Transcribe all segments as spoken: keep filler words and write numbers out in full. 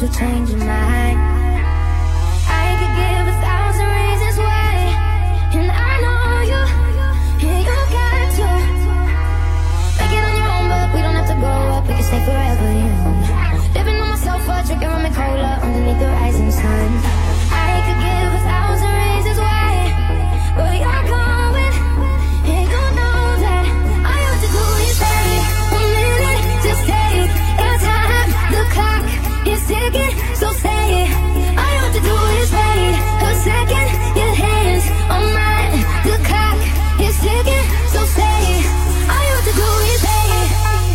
to change your mind. I could give a thousand reasons why, and I know you, and you got to make it on your own, but we don't have to grow up, we can stay forever young. Living on my sofa, drinking rum and cola underneath the rising sun. I could give a thousand reasons why, but you're going, and you know that all you have to do is stay a minute, just take your time. The clock is ticking, so say it. All you have to do is wait a second. Your hands on mine. The clock is ticking, so say it. All you have to do is wait.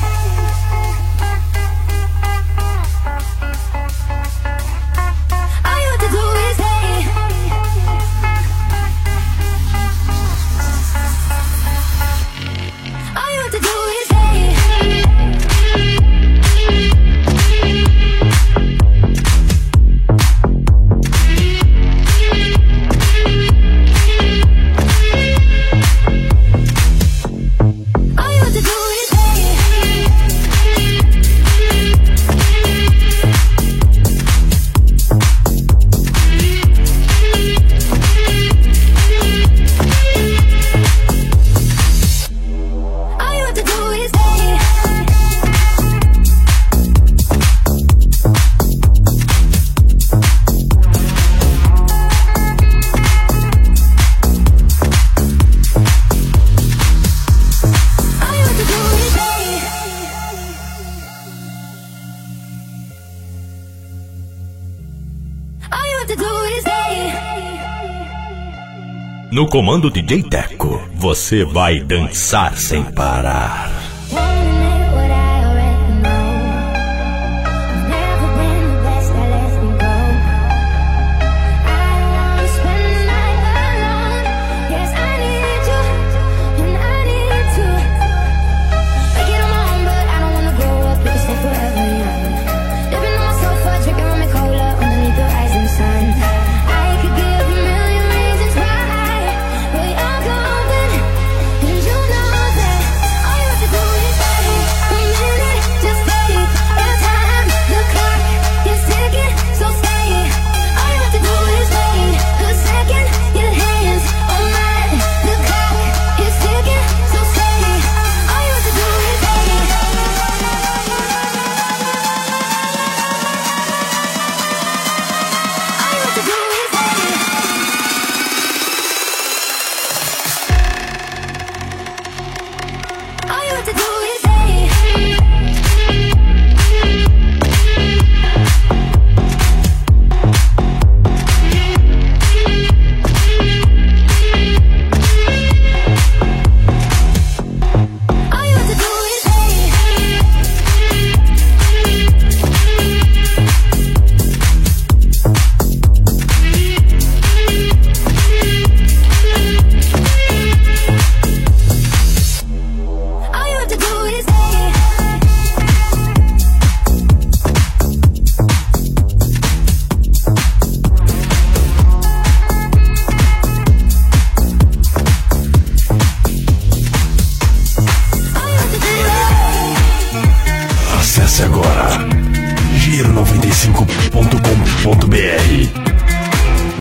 All you have to do is wait. All you have to do is wait. All you have to do is wait. All you have to do is wait. All you have to do is wait. All you have to do is wait. No comando D J Teco, você vai dançar sem parar.